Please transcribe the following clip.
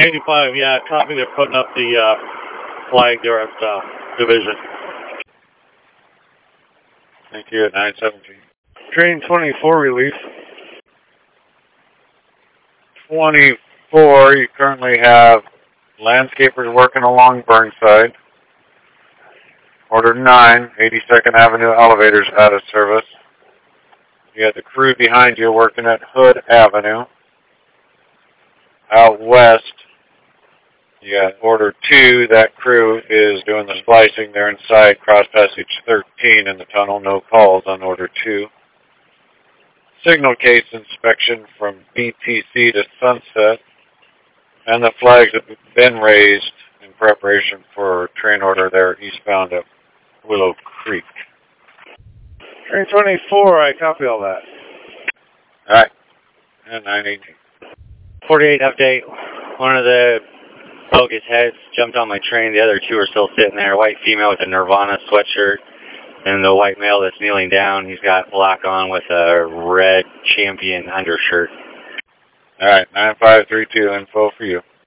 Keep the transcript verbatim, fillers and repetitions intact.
eighty-five, yeah, copy. They're putting up the uh, flag there at uh, Division. Thank you at nine seventeen. Train twenty-four release. twenty-four, you currently have landscapers working along Burnside. Order nine, eighty-second Avenue elevators out of service. You got the crew behind you working at Hood Avenue. Out west, you got order two, that crew is doing the splicing. They're inside cross passage thirteen in the tunnel, no calls on order two. Signal case inspection from B T C to Sunset, and the flags have been raised in preparation for train order there eastbound of Willow Creek. Train twenty-four, I copy all that. All right, and nine eighteen. forty-eight update. One of the bogus heads jumped on my train. The other two are still sitting there. White female with a Nirvana sweatshirt, and the white male that's kneeling down, he's got black on with a red Champion undershirt. All right, nine five three two info for you.